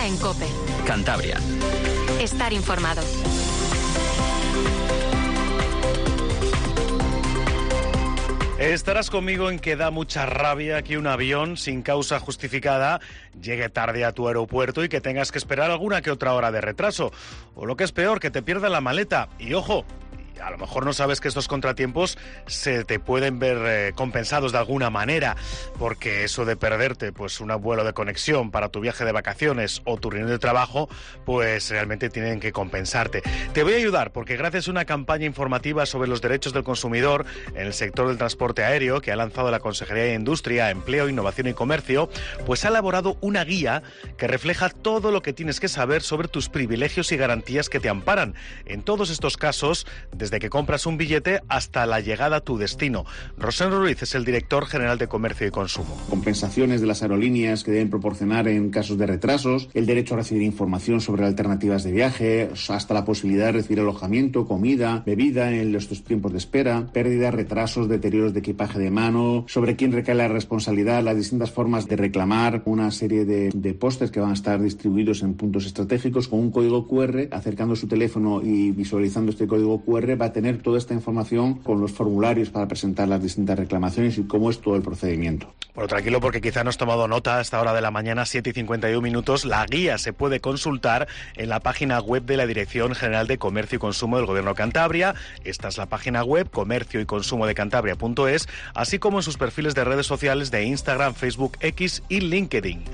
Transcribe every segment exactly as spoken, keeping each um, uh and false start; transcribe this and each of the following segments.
Herrera en COPE. Cantabria. Estar informado. Estarás conmigo en que da mucha rabia que un avión sin causa justificada llegue tarde a tu aeropuerto y que tengas que esperar alguna que otra hora de retraso. O lo que es peor, que te pierda la maleta. Y ojo, a lo mejor no sabes que estos contratiempos se te pueden ver eh, compensados de alguna manera, porque eso de perderte pues un vuelo de conexión para tu viaje de vacaciones o tu reunión de trabajo, pues realmente tienen que compensarte. Te voy a ayudar porque gracias a una campaña informativa sobre los derechos del consumidor en el sector del transporte aéreo que ha lanzado la Consejería de Industria, Empleo, Innovación y Comercio, pues ha elaborado una guía que refleja todo lo que tienes que saber sobre tus privilegios y garantías que te amparan en todos estos casos, desde que compras un billete hasta la llegada a tu destino. Rosén Ruiz es el director general de Comercio y Consumo. Compensaciones de las aerolíneas que deben proporcionar en casos de retrasos, el derecho a recibir información sobre alternativas de viaje, hasta la posibilidad de recibir alojamiento, comida, bebida en estos tiempos de espera, pérdidas, retrasos, deterioros de equipaje de mano, sobre quién recae la responsabilidad, las distintas formas de reclamar, una serie de, de pósters que van a estar distribuidos en puntos estratégicos con un código cu erre, acercando su teléfono y visualizando este código cu erre va a tener toda esta información con los formularios para presentar las distintas reclamaciones y cómo es todo el procedimiento. Bueno, tranquilo porque quizá no has tomado nota a esta hora de la mañana, siete y cincuenta y uno minutos. La guía se puede consultar en la página web de la Dirección General de Comercio y Consumo del Gobierno de Cantabria. Esta es la página web comercio y consumo de cantabria punto es, así como en sus perfiles de redes sociales de Instagram, Facebook, X y LinkedIn.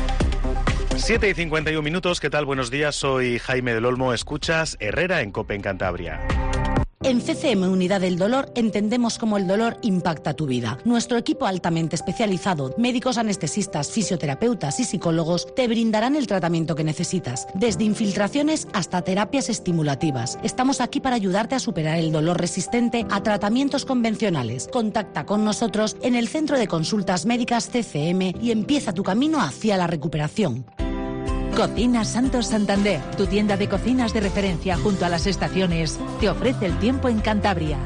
siete y cincuenta y uno minutos, ¿qué tal? Buenos días, soy Jaime del Olmo, escuchas Herrera en COPE en Cantabria. En C C M Unidad del Dolor entendemos cómo el dolor impacta tu vida. Nuestro equipo altamente especializado, médicos anestesistas, fisioterapeutas y psicólogos te brindarán el tratamiento que necesitas, desde infiltraciones hasta terapias estimulativas. Estamos aquí para ayudarte a superar el dolor resistente a tratamientos convencionales. Contacta con nosotros en el Centro de Consultas Médicas C C M y empieza tu camino hacia la recuperación. Cocinas Santos Santander, tu tienda de cocinas de referencia junto a las estaciones, te ofrece el tiempo en Cantabria.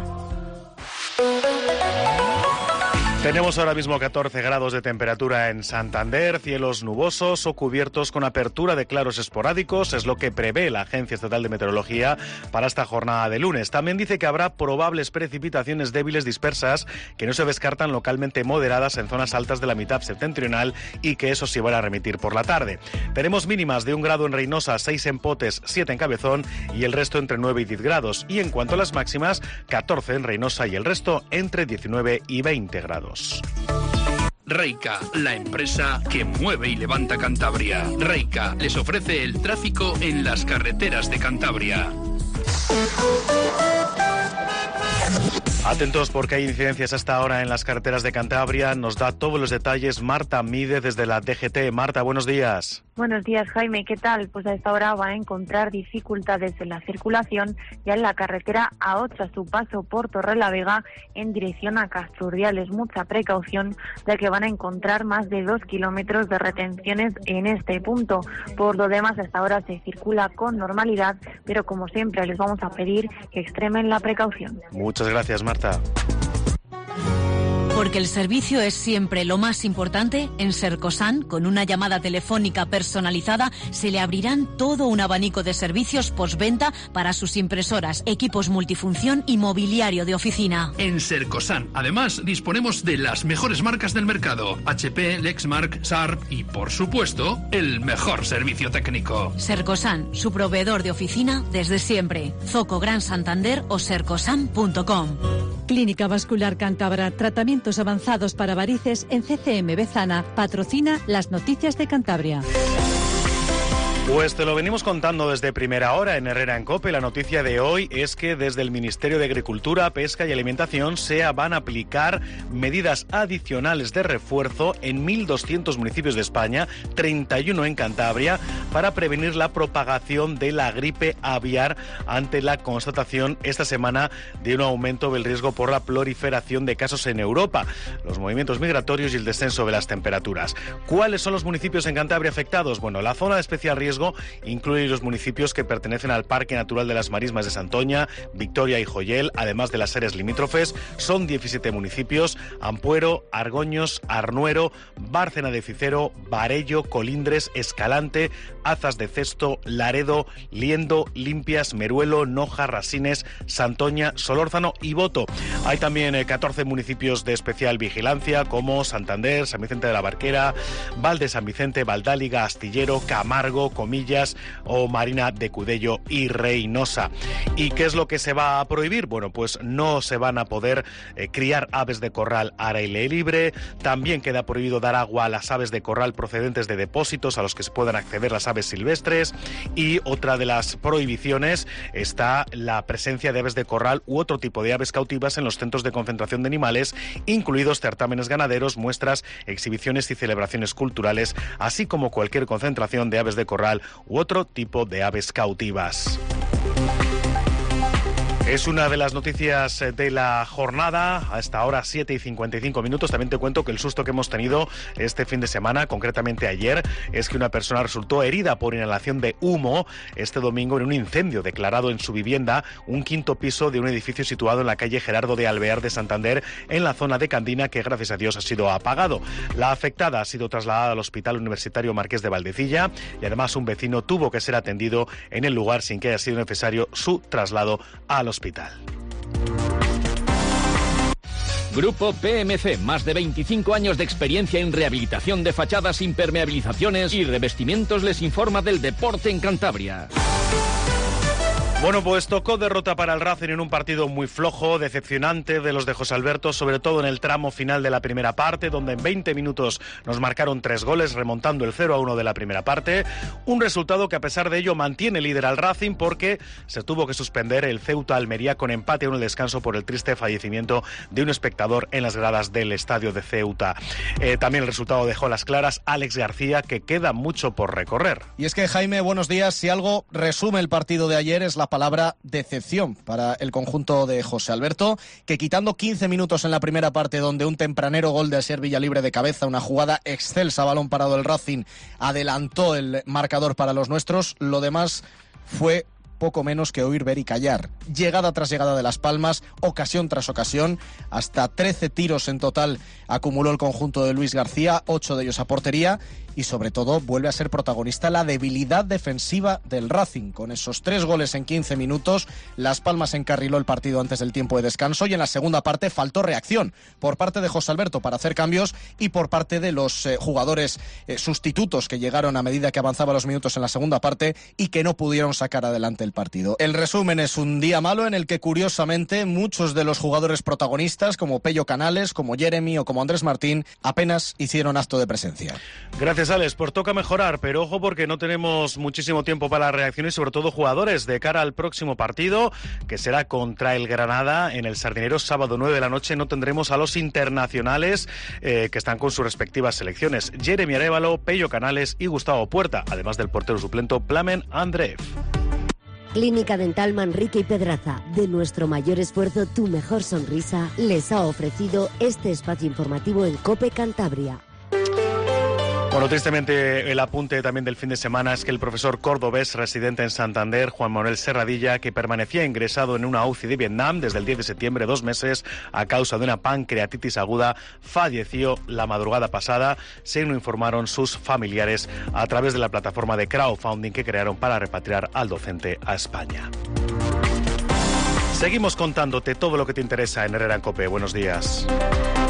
Tenemos ahora mismo catorce grados de temperatura en Santander, cielos nubosos o cubiertos con apertura de claros esporádicos, es lo que prevé la Agencia Estatal de Meteorología para esta jornada de lunes. También dice que habrá probables precipitaciones débiles dispersas que no se descartan, localmente moderadas en zonas altas de la mitad septentrional y que eso sí van a remitir por la tarde. Tenemos mínimas de un grado en Reynosa, seis en Potes, siete en Cabezón y el resto entre nueve y diez grados. Y en cuanto a las máximas, catorce en Reynosa y el resto entre diecinueve y veinte grados. Reica, la empresa que mueve y levanta Cantabria. Reica les ofrece el tráfico en las carreteras de Cantabria. Atentos porque hay incidencias hasta ahora en las carreteras de Cantabria. Nos da todos los detalles Marta Mide desde la D G T. Marta, buenos días. Buenos días, Jaime. ¿Qué tal? Pues a esta hora va a encontrar dificultades en la circulación ya en la carretera A ocho a su paso por Torrelavega en dirección a Casturdiales. Mucha precaución ya que van a encontrar más de dos kilómetros de retenciones en este punto. Por lo demás, hasta ahora se circula con normalidad, pero como siempre les vamos a pedir que extremen la precaución. Muchas gracias, Marta. Porque el servicio es siempre lo más importante, en Sercosan, con una llamada telefónica personalizada, se le abrirán todo un abanico de servicios postventa para sus impresoras, equipos multifunción y mobiliario de oficina. En Sercosan, además, disponemos de las mejores marcas del mercado, H P, Lexmark, Sharp y, por supuesto, el mejor servicio técnico. Sercosan, su proveedor de oficina desde siempre. Zoco Gran Santander o sercosan punto com. Clínica Vascular Cántabra, tratamientos avanzados para varices en C C M Bezana, patrocina las noticias de Cantabria. Pues te lo venimos contando desde primera hora en Herrera en COPE. La noticia de hoy es que desde el Ministerio de Agricultura, Pesca y Alimentación se van a aplicar medidas adicionales de refuerzo en mil doscientos municipios de España, treinta y uno en Cantabria, para prevenir la propagación de la gripe aviar ante la constatación esta semana de un aumento del riesgo por la proliferación de casos en Europa, los movimientos migratorios y el descenso de las temperaturas. ¿Cuáles son los municipios en Cantabria afectados? Bueno, la zona de especial riesgo riesgo incluye los municipios que pertenecen al Parque Natural de las Marismas de Santoña, Victoria y Joyel, además de las áreas limítrofes. Son diecisiete municipios: Ampuero, Argoños, Arnuero, Bárcena de Cicero, Barello, Colindres, Escalante, Azas de Cesto, Laredo, Liendo, Limpias, Meruelo, Noja, Rasines, Santoña, Solórzano y Boto. Hay también eh, catorce municipios de especial vigilancia como Santander, San Vicente de la Barquera, Val de San Vicente, Valdáliga, Astillero, Camargo, Comillas o Marina de Cudello y Reynosa. ¿Y qué es lo que se va a prohibir? Bueno, pues no se van a poder eh, criar aves de corral al aire libre. También queda prohibido dar agua a las aves de corral procedentes de depósitos a los que se puedan acceder las aves silvestres. Y otra de las prohibiciones está la presencia de aves de corral u otro tipo de aves cautivas en los centros de concentración de animales, incluidos certámenes ganaderos, muestras, exhibiciones y celebraciones culturales, así como cualquier concentración de aves de corral u otro tipo de aves cautivas. Es una de las noticias de la jornada, a esta hora siete y cincuenta y cinco minutos. También te cuento que el susto que hemos tenido este fin de semana, concretamente ayer, es que una persona resultó herida por inhalación de humo este domingo en un incendio declarado en su vivienda, un quinto piso de un edificio situado en la calle Gerardo de Alvear de Santander, en la zona de Candina, que gracias a Dios ha sido apagado. La afectada ha sido trasladada al Hospital Universitario Marqués de Valdecilla y además un vecino tuvo que ser atendido en el lugar sin que haya sido necesario su traslado al hospital. Grupo P M C, más de veinticinco años de experiencia en rehabilitación de fachadas, impermeabilizaciones y revestimientos, les informa del deporte en Cantabria. Bueno, pues tocó derrota para el Racing en un partido muy flojo, decepcionante de los de José Alberto, sobre todo en el tramo final de la primera parte, donde en veinte minutos nos marcaron tres goles, remontando el cero a uno de la primera parte. Un resultado que a pesar de ello mantiene líder al Racing, porque se tuvo que suspender el Ceuta Almería con empate en el descanso por el triste fallecimiento de un espectador en las gradas del estadio de Ceuta. Eh, también el resultado dejó las claras Alex García, que queda mucho por recorrer. Y es que, Jaime, buenos días. Si algo resume el partido de ayer es la palabra decepción para el conjunto de José Alberto, que quitando quince minutos en la primera parte, donde un tempranero gol de Asier Villalibre de cabeza, una jugada excelsa, balón parado del Racing, adelantó el marcador para los nuestros, lo demás fue poco menos que oír, ver y callar. Llegada tras llegada de Las Palmas, ocasión tras ocasión, hasta trece tiros en total acumuló el conjunto de Luis García, ocho de ellos a portería, y sobre todo vuelve a ser protagonista la debilidad defensiva del Racing. Con esos tres goles en quince minutos, Las Palmas encarriló el partido antes del tiempo de descanso, y en la segunda parte faltó reacción por parte de José Alberto para hacer cambios y por parte de los eh, jugadores eh, sustitutos que llegaron a medida que avanzaban los minutos en la segunda parte y que no pudieron sacar adelante el partido. El resumen es un día malo en el que, curiosamente, muchos de los jugadores protagonistas, como Pello Canales, como Jeremy o como Andrés Martín, apenas hicieron acto de presencia. Gracias, Alex. Pues toca mejorar, pero ojo, porque no tenemos muchísimo tiempo para la reacción y sobre todo jugadores de cara al próximo partido, que será contra el Granada en el Sardinero, sábado nueve de la noche. No tendremos a los internacionales eh, que están con sus respectivas selecciones: Jeremy Arévalo, Pello Canales y Gustavo Puerta, además del portero suplente Plamen Andreev. Clínica Dental Manrique y Pedraza, de nuestro mayor esfuerzo, tu mejor sonrisa, les ha ofrecido este espacio informativo en COPE Cantabria. Bueno, tristemente el apunte también del fin de semana es que el profesor cordobés residente en Santander, Juan Manuel Serradilla, que permanecía ingresado en una U C I de Vietnam desde el diez de septiembre, dos meses, a causa de una pancreatitis aguda, falleció la madrugada pasada, según lo informaron sus familiares a través de la plataforma de crowdfunding que crearon para repatriar al docente a España. Seguimos contándote todo lo que te interesa en Herrera en COPE. Buenos días.